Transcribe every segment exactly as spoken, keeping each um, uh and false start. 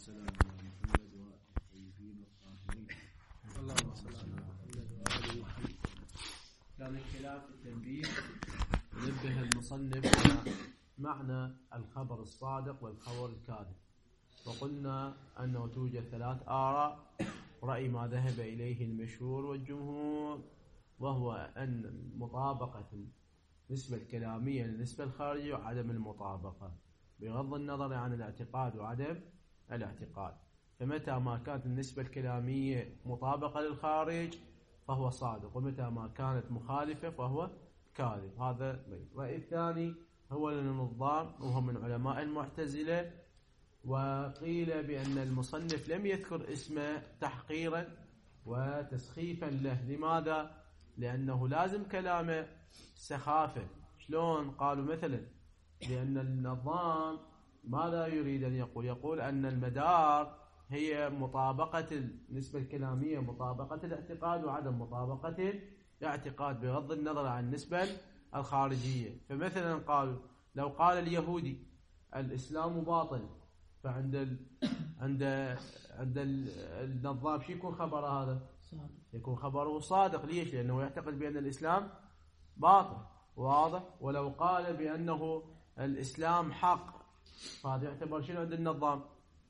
والسلام على محمد وآله الطيبين الطاهرين. اللهم صل على محمد وآل محمد. كان الخلاف التنبيه نبه المصنف على معنى الخبر الصادق والخبر الكاذب، وقلنا أنه توجد ثلاث آراء، رأي ما ذهب إليه المشهور والجمهور، وهو أن مطابقة النسبة الكلامية للنسبة الخارجية وعدم المطابقة بغض النظر عن الاعتقاد وعدم الاعتقاد. فمتى ما كانت النسبة الكلامية مطابقة للخارج فهو صادق، ومتى ما كانت مخالفة فهو كاذب. هذا الرأي الثاني هو للنظام، وهو من علماء المعتزلة، وقيل بأن المصنف لم يذكر اسمه تحقيرا وتسخيفا له. لماذا؟ لأنه لازم كلامه سخافة. شلون؟ قالوا مثلا لأن النظام ماذا يريد أن يقول؟ يقول أن المدار هي مطابقة النسبة الكلامية، مطابقة الاعتقاد وعدم مطابقة الاعتقاد بغض النظر عن النسبة الخارجية. فمثلا قالوا لو قال اليهودي الإسلام باطل، فعند ال... عند عند النظام شو يكون خبره هذا؟ يكون خبره صادق. ليش؟ لأنه يعتقد بأن الإسلام باطل، واضح. ولو قال بأنه الإسلام حق، فهذا يعتبر شنو عند النظام؟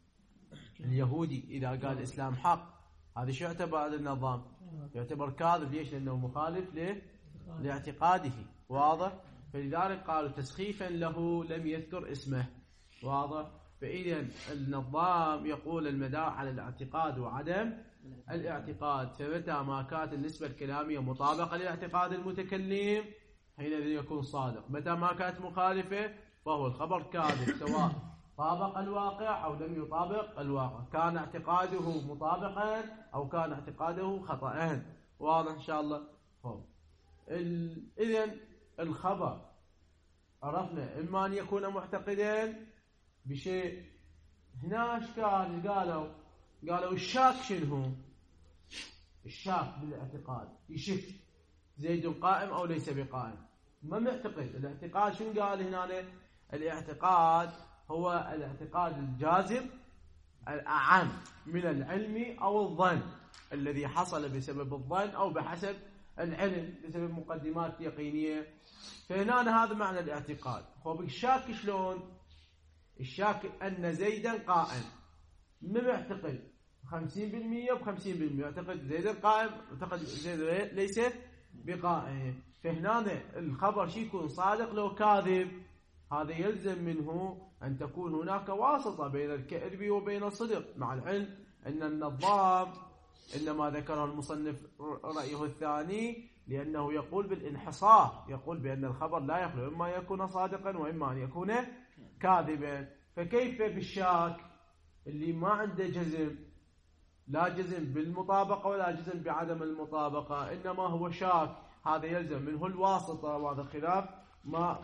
اليهودي إذا قال الإسلام حق، هذا شو يعتبر عند النظام؟ يعتبر كاذب. ليش؟ لأنه مخالف له لاعتقاده، واضح. فلذلك قالوا تسخيفا له لم يذكر اسمه، واضح. فإذا النظام يقول المدار على الاعتقاد وعدم الاعتقاد، فمتى ما كانت النسبة الكلامية مطابقة لاعتقاد المتكلم حينئذ يكون صادق، متى ما كانت مخالفة فهو الخبر كاذب، سواء طابق الواقع أو لم يطابق الواقع، كان اعتقاده مطابقا أو كان اعتقاده خطأ. واضح إن شاء الله. ال... إذن الخبر عرفنا إما أن يكون معتقدا بشيء. هنا أشكال قالوا قالوا الشاك شنو؟ الشاك بالاعتقاد يشك زيد قائم أو ليس بقائم، ما معتقد. الاعتقاد شنو قال هنا؟ الاعتقاد هو الاعتقاد الجازم الأعم من العلم أو الظن الذي حصل بسبب الظن أو بحسب العلم بسبب مقدمات يقينية. فهنا هذا معنى الاعتقاد. هو بالشاك شلون؟ الشاك أن زيدا قائم، ما معتقد خمسين بالمئة وخمسين بالمئة، يعتقد زيدا قائم يعتقد زيد ليس بقائم. فهنا الخبر شي يكون صادق لو كاذب. هذا يلزم منه أن تكون هناك واسطة بين الكذب وبين الصدق، مع العلم أن النظام إنما ذكره المصنف رأيه الثاني لأنه يقول بالانحصار، يقول بأن الخبر لا يخلو إما يكون صادقا وإما أن يكون كاذبا. فكيف بالشاك اللي ما عنده جزم، لا جزم بالمطابقة ولا جزم بعدم المطابقة، إنما هو شاك، هذا يلزم منه الواسطة. وهذا خلاف ما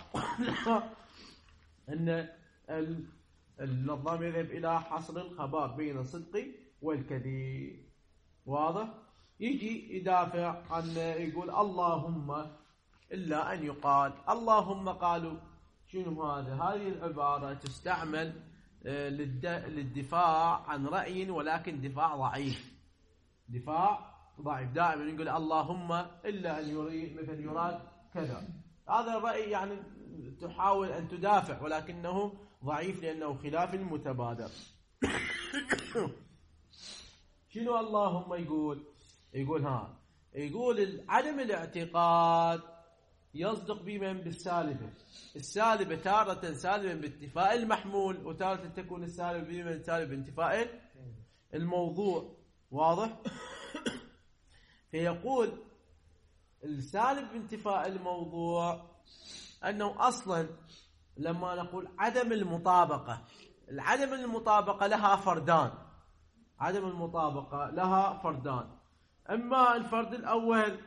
أن النظام يذهب إلى حصر الخبر بين الصدق والكذب، واضح. يجي يدافع عن يقول اللهم، إلا أن يقال اللهم. قالوا شنو هذا؟ هذه العبارة تستعمل للدفاع عن رأي، ولكن دفاع ضعيف، دفاع ضعيف. دائما يقول اللهم إلا أن يريد مثل يراد كذا، هذا الرأي يعني تحاول أن تدافع ولكنه ضعيف لأنه خلاف المتبادر. شنو اللهم يقول؟ يقول ها يقول عدم الاعتقاد يصدق بمن؟ بالسالبة. السالبة تارة سالبة باتفاء المحمول، وتارة تكون السالبة بمن؟ سالبة بانتفاء الموضوع، واضح. فيقول السالب بانتفاء الموضوع أنه أصلا لما نقول عدم المطابقة، العدم المطابقة لها فردان، عدم المطابقة لها فردان. أما الفرد الأول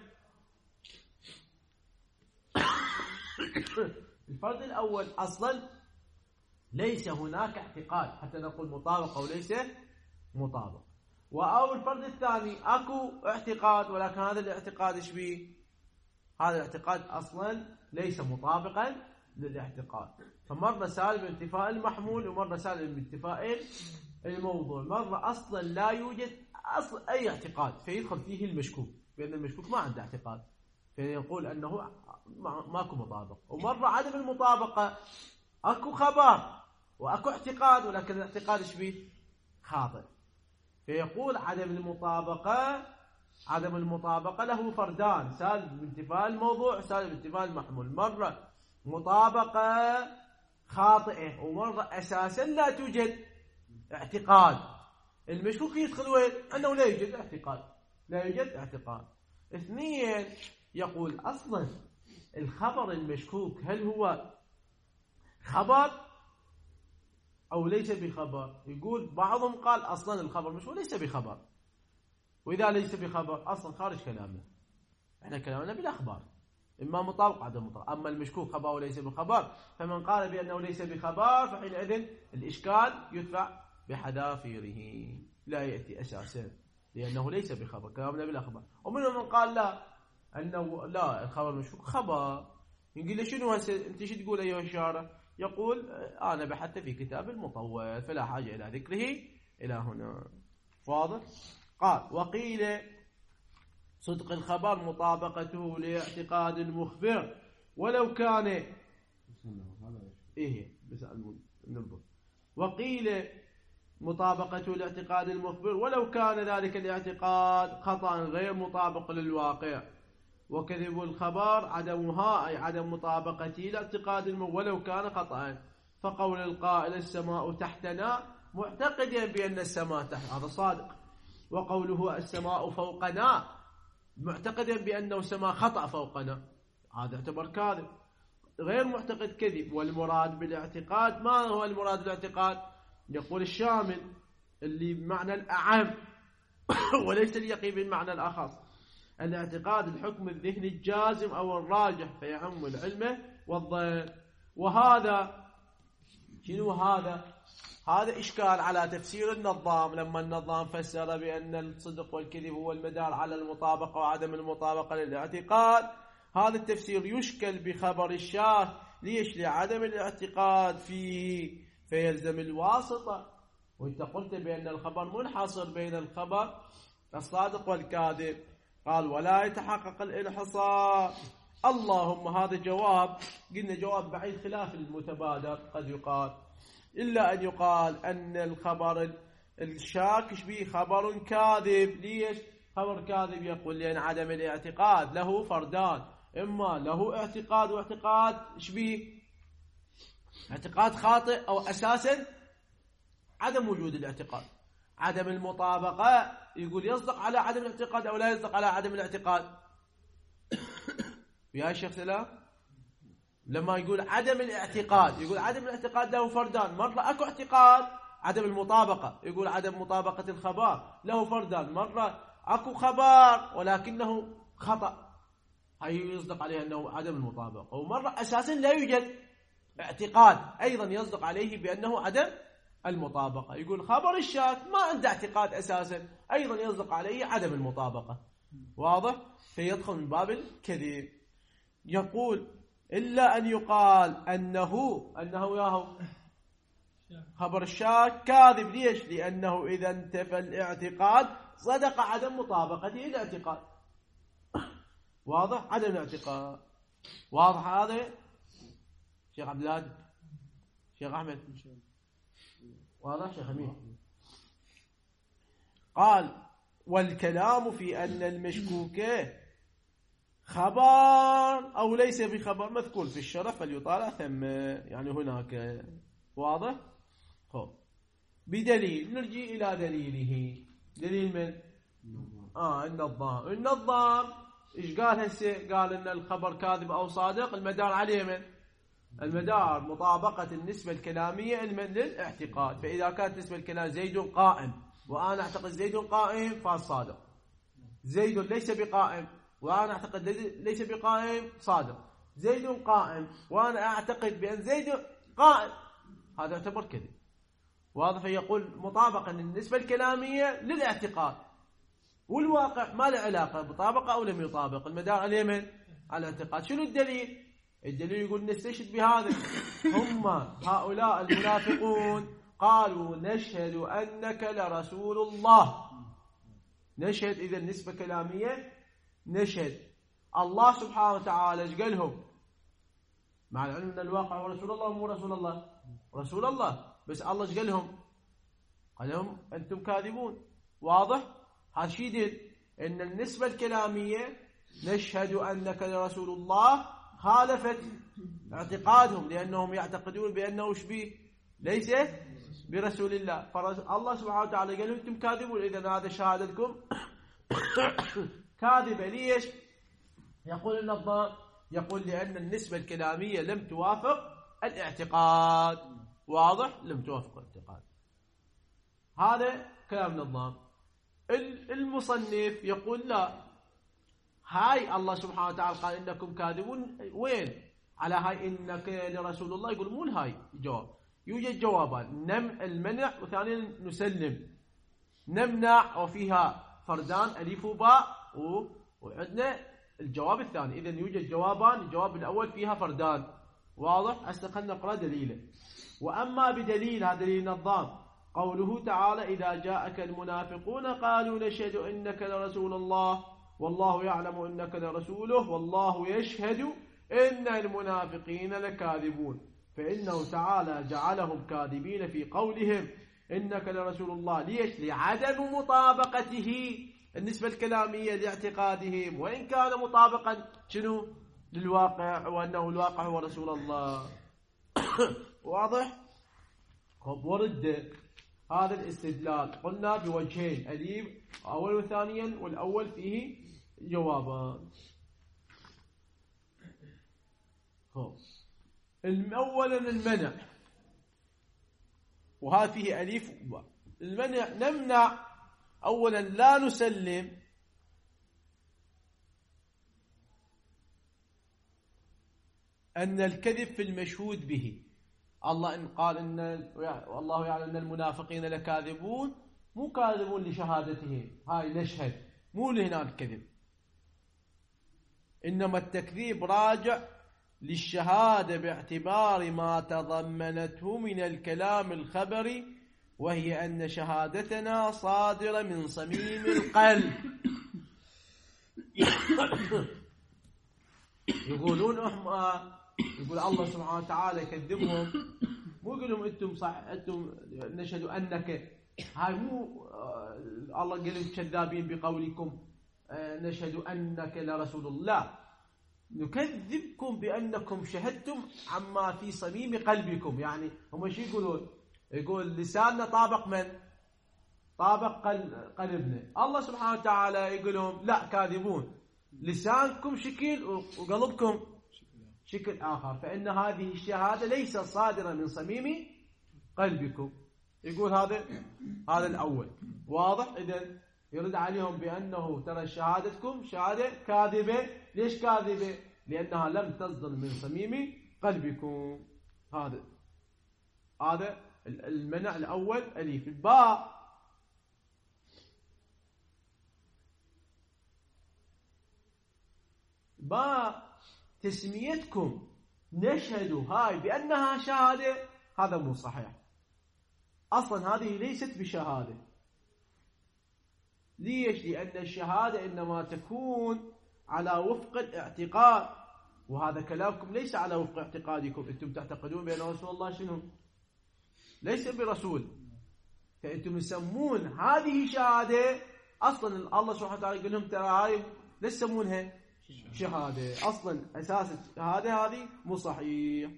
الفرد الأول أصلا ليس هناك اعتقاد حتى نقول مطابقة وليس مطابقة. وأو الفرد الثاني أكو اعتقاد، ولكن هذا الاعتقاد إيش بيه؟ هذا الاعتقاد أصلا ليس مطابقا للاعتقاد. فمرة سالب بانتفاء المحمول ومرة سالب بانتفاء الموضوع مرة أصلا لا يوجد أصل أي اعتقاد فيدخل فيه المشكوك، بأن المشكوك ما عنده اعتقاد فيقول أنه ماكو مطابق. ومرة عدم المطابقة أكو خبر وأكو اعتقاد ولكن الاعتقاد شبيه خاطئ، فيقول عدم المطابقة عدم المطابقة له فردان، سالب بانتفاء الموضوع سالب بانتفاء المحمول. مرة مطابقة خاطئة ومرة أساسا لا توجد اعتقاد. المشكوك يدخل وين؟ أنه لا يوجد اعتقاد، لا يوجد اعتقاد. اثنين، يقول أصلا الخبر المشكوك هل هو خبر أو ليس بخبر؟ يقول بعضهم قال أصلا الخبر مشكوك ليس بخبر، وإذا ليس بخبر أصلا خارج كلامنا، احنا كلامنا بالأخبار إما مطابق عدم مطابق. أما المشكوك خبر وليس بخبر، فمن قال بأنه ليس بخبر فحينئذ الإشكال يدفع بحذافيره لا يأتي أساسا لأنه ليس بخبر، كلامنا بالأخبار. ومنهم من قال لا، أنه لا الخبر مشكوك خبر. يقول له شنو هسه أنت شو تقول أيها الشارع؟ يقول أنا بحثت في كتاب المطول فلا حاجة إلى ذكره إلى هنا. واضح؟ قال وقيل صدق الخبر مطابقته لاعتقاد المخبر ولو كان إيه بس ننظر. وقيل مطابقته لاعتقاد المخبر ولو كان ذلك الاعتقاد خطأ غير مطابق للواقع. وكذب الخبر عدمها أي عدم مطابقته لاعتقاد المخبر ولو كان خطأ. فقول القائل السماء تحتنا معتقدا بأن السماء تحت هذا صادق، وقوله السماء فوقنا معتقدا بأنه السماء خطأ فوقنا هذا يعتبر كاذب غير معتقد كذب. والمراد بالاعتقاد ما هو المراد بالاعتقاد؟ يقول الشامل اللي بمعنى الأعم وليس اليقين بالمعنى الأخص. الاعتقاد الحكم الذهني الجازم أو الراجح فيعم العلم والظن. وهذا شنو هذا؟ هذا إشكال على تفسير النظام لما النظام فسر بأن الصدق والكذب هو المدار على المطابقة وعدم المطابقة للاعتقاد. هذا التفسير يشكل بخبر الشاذ. ليش؟ لعدم الاعتقاد فيه فيلزم الواسطة. وانت قلت بأن الخبر منحصر بين الخبر الصادق والكاذب. قال ولا يتحقق الانحصار. اللهم هذا جواب قلنا جواب بعيد خلاف المتبادر قد يقال، إلا أن يقال أن الخبر الشاك به خبر كاذب. ليش خبر كاذب؟ يقول لأن عدم الاعتقاد له فردان، إما له اعتقاد واعتقاد شبيه اعتقاد خاطئ أو أساسا عدم وجود الاعتقاد. عدم المطابقة يقول يصدق على عدم الاعتقاد أو لا يصدق على عدم الاعتقاد. يا شيخ سلام لما يقول عدم الاعتقاد يقول عدم الاعتقاد له فردان، مرة أكو اعتقاد عدم المطابقة يقول عدم مطابقة الخبر له فردان، مرة أكو خبر ولكنه خطأ هي يصدق عليه أنه عدم المطابقة. ومرة أساسا لا يوجد اعتقاد أيضا يصدق عليه بأنه عدم المطابقة. يقول خبر الشاك ما عنده اعتقاد أساسا أيضا يصدق عليه عدم المطابقة. واضح؟ فيدخل من باب الكذب. يقول إلا أن يقال أنه أنه ياهو خبر الشاك كاذب. ليش؟ لأنه إذا انتفى الاعتقاد صدق عدم مطابقته الاعتقاد. واضح؟ عدم الاعتقاد. واضح هذا شيخ عبد الهادي؟ شيخ أحمد؟ واضح شيخ أمين؟ قال والكلام في أن المشكوك خبر أو ليس بخبر مذكور في الشرح فليطالع ثم يعني هناك. واضح؟ خب بدليل نرجع إلى دليله. دليل من؟ آه النظام. النظام إيش قال هسه؟ قال إن الخبر كاذب أو صادق المدار عليه من؟ المدار مطابقة النسبة الكلامية للاعتقاد. فإذا كانت النسبة الكلامية زيد قائم وأنا أعتقد زيد قائم فالصادق، زيد ليس بقائم وأنا أعتقد ليس بقائم صادق، زيد قائم وأنا أعتقد بأن زيد قائم هذا يعتبر كذب. واضح؟ فيقول مطابقة النسبة الكلامية للاعتقاد والواقع ما له علاقة مطابقة أو لم يطابق، المدار على اليمن على الاعتقاد. شنو الدليل؟ الدليل يقول نستشهد بهذا. هم هؤلاء المنافقون قالوا نشهد أنك لرسول الله. نشهد إذا نسبة كلامية، نشهد. الله سبحانه وتعالى ايش قالهم؟ مع العلم أن الواقع هو رسول الله ومو رسول الله، رسول الله، بس الله ايش قالهم؟ قال لهم أنتم كاذبون. واضح؟ هذا شيء يدل أن النسبة الكلامية نشهد أنك لرسول الله خالفت اعتقادهم، لأنهم يعتقدون بأنه شبيه ليس برسول الله. فالله سبحانه وتعالى قال لهم أنتم كاذبون، إذن هذا شهادتكم كاذبة. ليش؟ يقول النظام، يقول لأن النسبة الكلامية لم توافق الاعتقاد. واضح؟ لم توافق الاعتقاد. هذا كلام النظام. المصنف يقول لا، هاي الله سبحانه وتعالى قال إنكم كاذبون، وين؟ على هاي إنك لرسول الله، يقول مو هاي جواب. يوجد جوابان، نم المنع، وثانيا نسلم. نمنع وفيها فردان ألف وباء، وعندنا الجواب الثاني. إذن يوجد جوابان، الجواب الأول فيها فردان. واضح؟ هسه خلينا نقرأ دليله. وأما بدليل، هذا دليل النظام، قوله تعالى إذا جاءك المنافقون قالوا نشهد إنك لرسول الله والله يعلم إنك لرسوله والله يشهد إن المنافقين لكاذبون. فإنه تعالى جعلهم كاذبين في قولهم إنك لرسول الله. ليش؟ لعدم مطابقته النسبة الكلامية لاعتقادهم، وإن كان مطابقا شنو للواقع، وأنه الواقع هو رسول الله. واضح؟ ورد هذا الاستدلال قلنا بوجهين، أليف أول وثانيا، والأول فيه جوابان. أولا المنع، وهذا فيه أليف وباء. المنع نمنع، أولا لا نسلم أن الكذب في المشهود به. الله إن قال إن والله يعلم أن المنافقين لكاذبون، مو كاذبون لشهادتهم، هاي نشهد، مو لهنا الكذب. إنما التكذيب راجع للشهادة باعتبار ما تضمنته من الكلام الخبري، وهي أن شهادتنا صادرة من صميم القلب. يقولون احنا، يقول الله سبحانه وتعالى يكذبهم، مو يقول لهم انتم صح، انتم نشهد انك، هاي مو الله قال لهم كذابين بقولكم نشهد انك لرسول الله. نكذبكم بانكم شهدتم عما في صميم قلبكم. يعني هم شو يقولون؟ يقول لساننا طابق من؟ طابق قلبنا. الله سبحانه وتعالى يقول لهم لا كاذبون، لسانكم شكل وقلبكم شكل آخر، فإن هذه الشهادة ليست صادرة من صميم قلبكم. يقول هذا هذا الأول. واضح؟ إذن يرد عليهم بأنه ترى شهادتكم شهادة كاذبة. ليش كاذبة؟ لأنها لم تصدر من صميم قلبكم. هذا هذا المنع الأول أليف. الباء باء تسميتكم نشهد هاي بأنها شهادة، هذا مو صحيح. أصلا هذه ليست بشهادة. ليش؟ لأن الشهادة إنما تكون على وفق الاعتقاد، وهذا كلامكم ليس على وفق اعتقادكم. أنتم تعتقدون بأن رسول الله شنو؟ ليس برسول، فأنتم يسمون هذه شهادة. أصلا الله سبحانه وتعالى يقول لهم ترى هاي ليش يسمونها شهادة؟ أصلا أساس الشهادة هذه مو صحيح.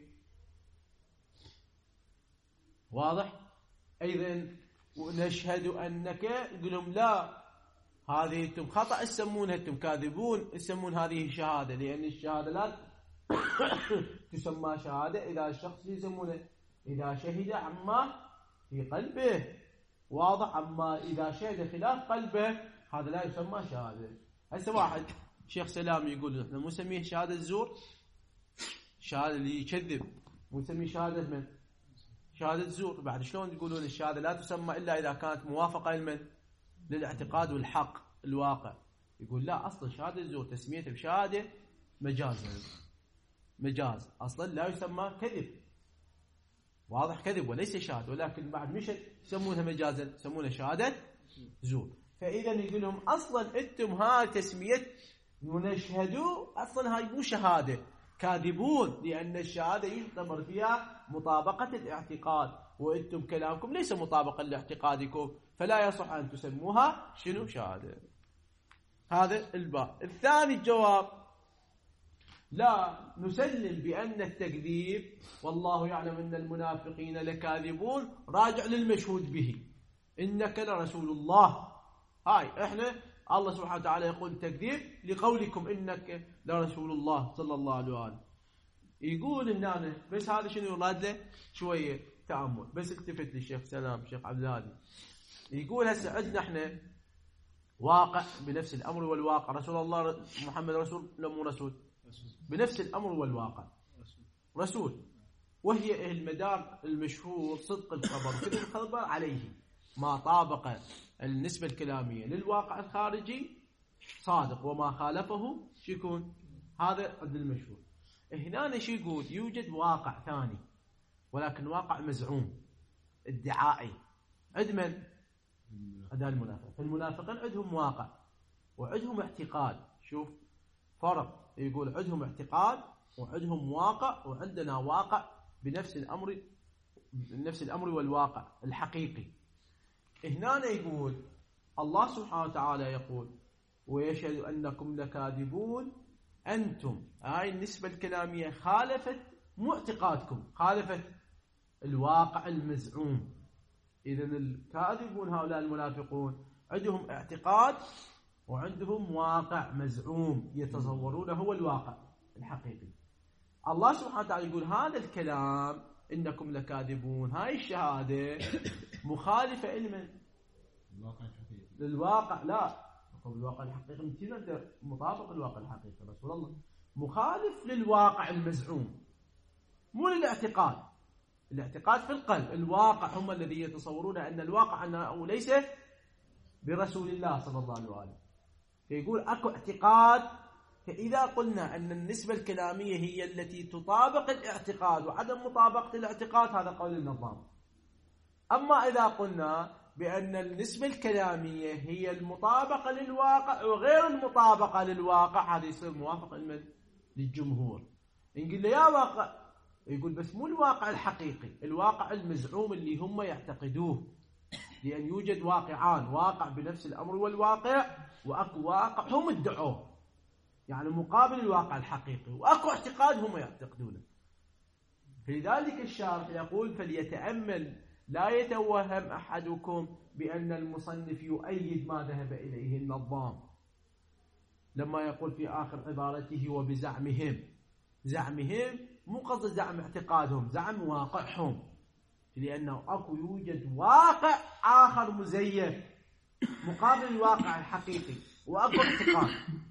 واضح؟ أيضا نشهد أنك، يقول لهم لا، هذه أنتم خطأ يسمونها، أنتم كاذبون يسمون هذه شهادة، لأن الشهادة لا تسمى شهادة إذا الشخص يسمونه إذا شهد عما في قلبه. واضح؟ أما إذا شهد خلاف قلبه هذا لا يسمى شهادة. هسه واحد شيخ سلام يقول احنا مو نسميه شهادة زور، شهادة اللي يكذب مو نسميه شهادة من؟ شهادة زور. بعد شلون تقولون الشهادة لا تسمى إلا إذا كانت موافقة لمن؟ للاعتقاد والحق الواقع. يقول لا، أصلا شهادة زور تسميته بشهادة مجاز، مجاز أصلا لا يسمى كذب. واضح؟ كذب وليس شهادة، ولكن بعد مش يسمونها مجازا، يسمونها شهادة زور. فإذا يقول لهم أصلا أنتم هاي تسمية ونشهدوا أصلا هاي مو شهادة، كاذبون، لأن الشهادة يعتبر فيها مطابقة الاعتقاد، وأنتم كلامكم ليس مطابقا لاعتقادكم، فلا يصح أن تسموها شنو شهادة. هذا الباب. الثاني الجواب: لا نسلم بأن التكذيب والله يعلم أن المنافقين لكاذبون راجع للمشهود به، إنك لرسول الله. هاي إحنا الله سبحانه وتعالى يقول تكذيب لقولكم إنك لرسول الله صلى الله عليه وآله. يقول هنا بس هذا شنو يراد له شوية تأمل، بس التفت للشيخ سلام الشيخ عبد الهادي. يقول هسه عندنا إحنا واقع بنفس الأمر والواقع، رسول الله محمد رسول ولا مو رسول؟ بنفس الأمر والواقع رسول، وهي المدار المشهور صدق الخبر كذب الخبر عليه، ما طابق النسبة الكلامية للواقع الخارجي صادق، وما خالفه شو يكون؟ هذا عند المشهور. هنا شو يقول؟ يوجد واقع ثاني، ولكن واقع مزعوم ادعائي. عند من؟ عند المنافق. المنافقين عندهم واقع وعندهم اعتقاد. شوف فرق، يقول عندهم اعتقاد وعندهم واقع، وعندنا واقع بنفس الأمر، نفس الأمر والواقع الحقيقي. هنا يقول الله سبحانه وتعالى يقول ويشهد أنكم لكاذبون أنتم، هاي النسبة الكلامية خالفت مو اعتقادكم، خالفت الواقع المزعوم. إذن الكاذبون هؤلاء المنافقون عندهم اعتقاد وعندهم واقع مزعوم يتصورونه هو الواقع الحقيقي. الله سبحانه وتعالى يقول هذا الكلام إنكم لكاذبون، هاي الشهادة مخالفة لمن؟ الواقع الحقيقي. للواقع. لا، الواقع الحقيقي مثل مطابق الواقع الحقيقي رسول الله، مخالف للواقع المزعوم، مو للاعتقاد. الاعتقاد في القلب، الواقع هم الذي يتصورون أن الواقع أنه ليس برسول الله صلى الله عليه وآله. فيقول أكو اعتقاد. فإذا قلنا أن النسبة الكلامية هي التي تطابق الاعتقاد وعدم مطابقة الاعتقاد، هذا قول النظام. أما إذا قلنا بأن النسبة الكلامية هي المطابقة للواقع وغير المطابقة للواقع، هذا يصير موافق للجمهور. نقول له يا واقع، يقول بس مو الواقع الحقيقي، الواقع المزعوم اللي هم يعتقدوه، لأن يوجد واقعان، واقع بنفس الأمر والواقع، وأكو واقع هم ادعوه يعني مقابل الواقع الحقيقي، وأكو اعتقاد هم يعتقدونه. فلذلك الشارح يقول فليتأمل لا يتوهم أحدكم بأن المصنف يؤيد ما ذهب إليه النظام لما يقول في آخر عبارته وبزعمهم. زعمهم مو قصد زعم اعتقادهم، زعم واقعهم، لأنه أكو يوجد واقع آخر مزيف مقابل الواقع الحقيقي، وأكو اعتقاد.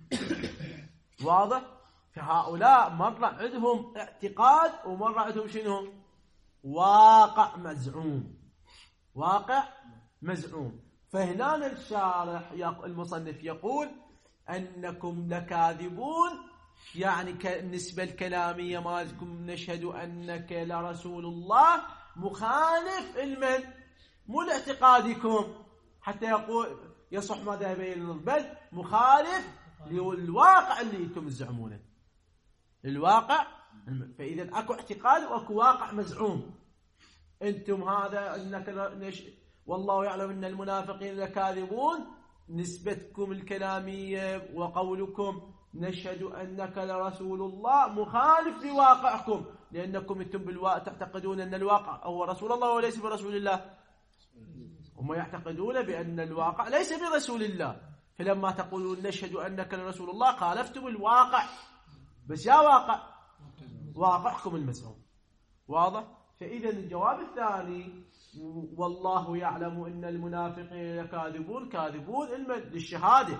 واضح؟ فهؤلاء مرة عندهم اعتقاد ومرة عندهم شنو؟ واقع مزعوم، واقع مزعوم. فهنا الشارح المصنف يقول أنكم لكاذبون، يعني النسبة الكلامية مالكم نشهد أنك لرسول الله مخالف المن مو لاعتقادكم حتى يقول يصح ما ذهب إليه، بل مخالف للواقع اللي انتم تزعمونه، الواقع. فإذا أكو اعتقاد وأكو واقع مزعوم. أنتم هذا أنك نش... والله يعلم أن المنافقين لكاذبون، نسبتكم الكلامية وقولكم نشهد أنك لرسول الله مخالف لواقعكم، لأنكم أنتم بالواقع تعتقدون أن الواقع هو رسول الله وليس برسول الله، هم يعتقدون بأن الواقع ليس برسول الله. فلما تقولون نشهد أنك لرسول الله خالفتم الواقع، بس يا واقع واقعكم المزعوم. واضح؟ فإذا الجواب الثاني والله يعلم أن المنافقين لكاذبون، كاذبون للشهادة.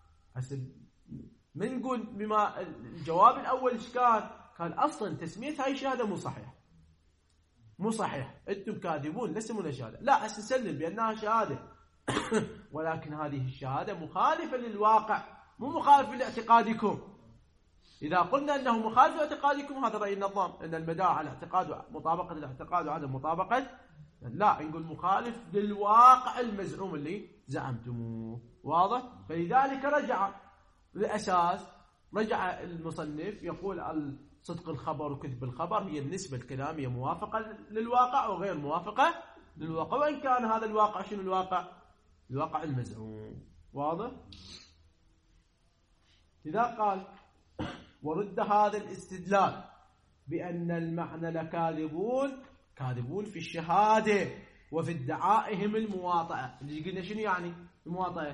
من نقول بما الجواب الأول إيش كان؟ كان أصلا تسمية هاي الشهادة مو صحيح، مو صحيح، أنتم كاذبون ليس من شهادة. لا، هسه نسلم بأنها شهادة ولكن هذه الشهادة مخالفة للواقع، مو مخالفة لاعتقادكم. إذا قلنا أنه مخالف لاعتقادكم هذا رأي النظام، أن المدار على اعتقاد مطابقة الاعتقاد وعدم مطابقة، لا نقول مخالف للواقع المزعوم اللي زعمتموه. واضح؟ فلذلك رجع الأساس، رجع المصنف يقول صدق الخبر وكذب الخبر هي النسبة الكلامية موافقة للواقع وغير موافقة للواقع، وإن كان هذا الواقع شنو الواقع؟ الواقع المزعوم. واضح؟ إذا قال ورد هذا الاستدلال بأن المعنى لكاذبون، كاذبون في الشهادة وفي ادعائهم المواطأة. اللي قلنا شنو يعني المواطأة؟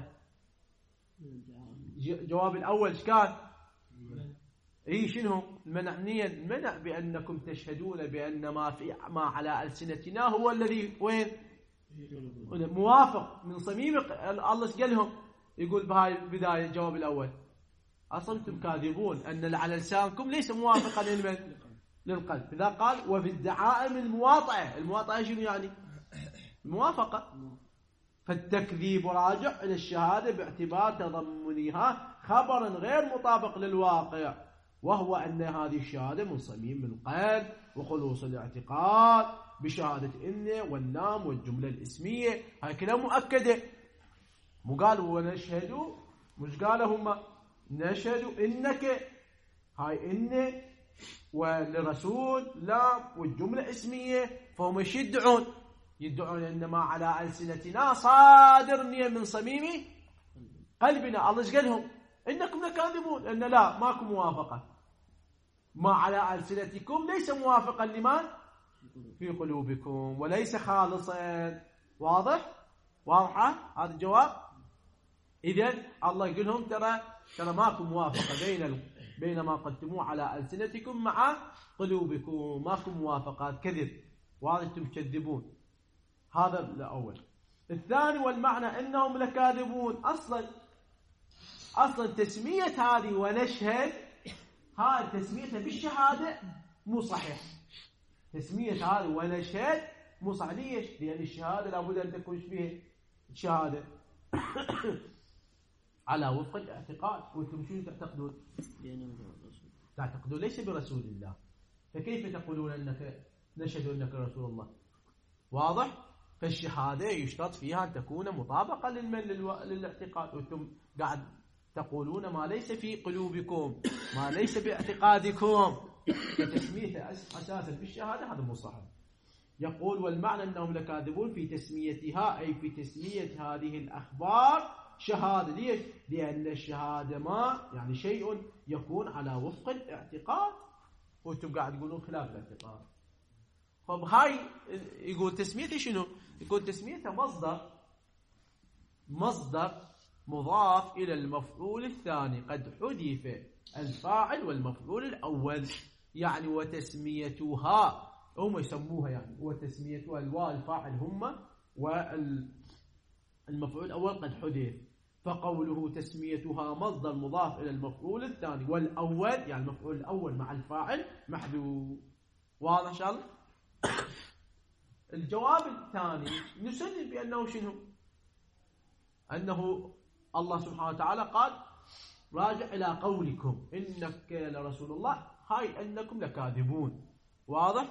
جواب الأول ايش كان؟ اي شنو المنع؟ نية المنع بأنكم تشهدون بأن ما في ما على ألسنتنا هو الذي وين موافق من صميم. الله ايش قال لهم؟ يقول بهاي البداية الجواب الأول أصمتم كاذبون أن اللي على لسانكم ليس موافقا للمن للقلب. إذا قال وفي الدعائم المواطأة، المواطأة شنو يعني؟ الموافقة. فالتكذيب راجع إلى الشهادة باعتبار تضمنها خبرا غير مطابق للواقع، وهو أن هذه الشهادة من صميم القلب وخلوص الاعتقاد بشهادة إن واللام والجملة الاسمية. هاي كلام مؤكدة. مو قالوا ونشهد، مش قالوا هم نشهد إنك، هاي إن والرسول لام والجملة اسمية، فهم يدعون يدعون أن ما على ألسنتنا صادر من صميم قلبنا. الله ايش قال لهم؟ إنكم لكاذبون، أن لا ماكو موافقة، ما على ألسنتكم ليس موافقا لما في قلوبكم وليس خالصا. واضح؟ واضحة هذا الجواب. إذن الله يقول لهم ترى ترى ماكو موافقة بين بين ما قدموه على ألسنتكم مع قلوبكم، ماكو موافقات، كذب، وأنتم تكذبون. هذا الأول. الثاني والمعنى أنهم لكاذبون، أصلا أصلا تسمية هذه ونشهد، هاي تسميتها بالشهادة مو صحيح. تسمية هذه ونشهد مو صحيح. ليش؟ لأن الشهادة لابد أن تكون فيها شهادة على وفق الاعتقاد. وانتم شنو تعتقدون؟ تعتقدون ليس برسول الله، فكيف تقولون أنك نشهد أنك رسول الله؟ واضح؟ فالشهادة يشترط فيها أن تكون مطابقة للمن للو... للاعتقاد، وانتم قاعد تقولون ما ليس في قلوبكم، ما ليس باعتقادكم، فتسميته أساسا بالشهادة هذا مو صحيح. يقول والمعنى أنهم لكاذبون في تسميتها، أي في تسمية هذه الأخبار شهادة. ليش؟ لأن الشهادة ما يعني شيء يكون على وفق الاعتقاد، وانتم قاعد تقولون خلاف الاعتقاد. فبهاي يقول تسميته شنو؟ يقول تسميته مصدر مصدر مضاف إلى المفعول الثاني قد حذف الفاعل والمفعول الأول، يعني وتسميتها هم يسموها يعني وتسميتها الواو الفاعل هم والمفعول الأول قد حذف، فقوله تسميتها مصدر مضاف إلى المفعول الثاني والأول يعني المفعول الأول مع الفاعل محذوف. واضح إن شاء الله؟ الجواب الثاني نسلم بأنه شنو؟ أنه الله سبحانه وتعالى قال راجع إلى قولكم إنك لرسول الله، هاي أنكم لكاذبون. واضح؟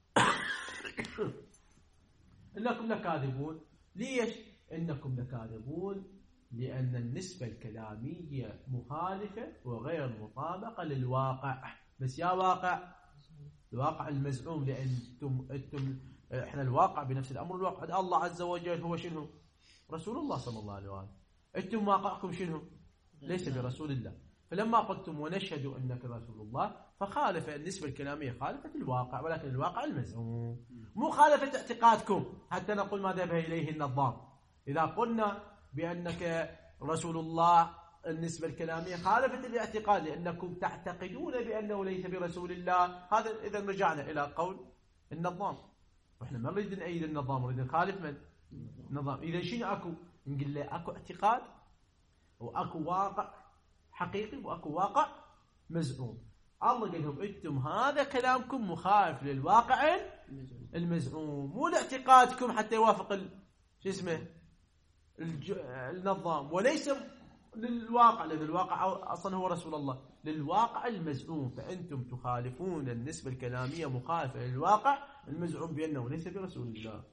إنكم لكاذبون. ليش إنكم لكاذبون؟ لأن النسبة الكلامية مخالفة وغير مطابقة للواقع. بس يا واقع الواقع المزعوم، لأنتم أنتم إحنا الواقع بنفس الأمر الواقع الله عز وجل هو شنو؟ رسول الله صلى الله عليه وآله. أنتم واقعكم شنو؟ ليس برسول الله. فلما قلتم ونشهد أنك رسول الله فخالف النسبة الكلامية خالفة الواقع، ولكن الواقع المزعوم مو خالفة اعتقادكم حتى نقول ما ذهب إليه النظام. إذا قلنا بأنك رسول الله النسبة الكلامية خالفة الاعتقاد لأنكم تعتقدون بأنه ليس برسول الله، هذا إذا رجعنا إلى قول النظام، وإحنا ما نريد نأيد النظام، نريد نخالف من النظام. إذا شنو أكو؟ نقول له أكو اعتقاد وأكو واقع حقيقي وأكو واقع مزعوم. الله قال لهم أنتم هذا كلامكم مخالف للواقع المزعوم، مو لاعتقادكم حتى يوافق ال... شو اسمه الج... النظام، وليس للواقع، لأن الواقع أصلا هو رسول الله، للواقع المزعوم، فأنتم تخالفون النسبة الكلامية مخالفة للواقع المزعوم بأنه ليس برسول الله.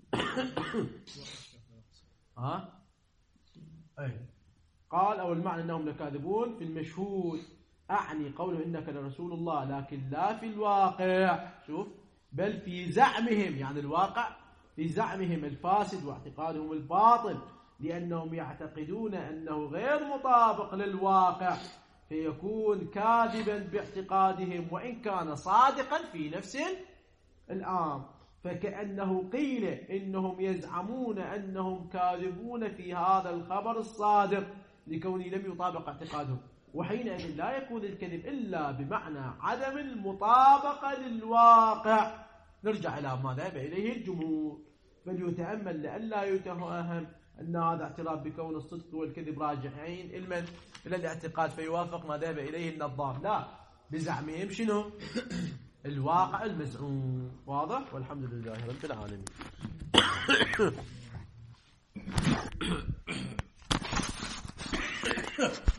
ها؟ أي قال أو المعنى أنهم لكاذبون في المشهود، أعني قوله إنك لرسول الله، لكن لا في الواقع، شوف، بل في زعمهم، يعني الواقع في زعمهم الفاسد واعتقادهم الباطل، لأنهم يعتقدون أنه غير مطابق للواقع، فيكون كاذبا باعتقادهم وإن كان صادقا في نفس الآن. فكأنه قيل إنهم يزعمون أنهم كاذبون في هذا الخبر الصادق لكونه لم يطابق اعتقادهم، وحينئذ لا يكون الكذب إلا بمعنى عدم المطابقة للواقع. نرجع إلى ما ذهب إليه الجمهور، فليتأمل لئلا يتوهم أن هذا اعتراف بكون الصدق والكذب راجعين إلى إلى الاعتقاد فيوافق ما ذهب إليه النظام، لا، بزعمهم شنو؟ الواقع المزعوم. واضح؟ والحمد لله رب العالمين.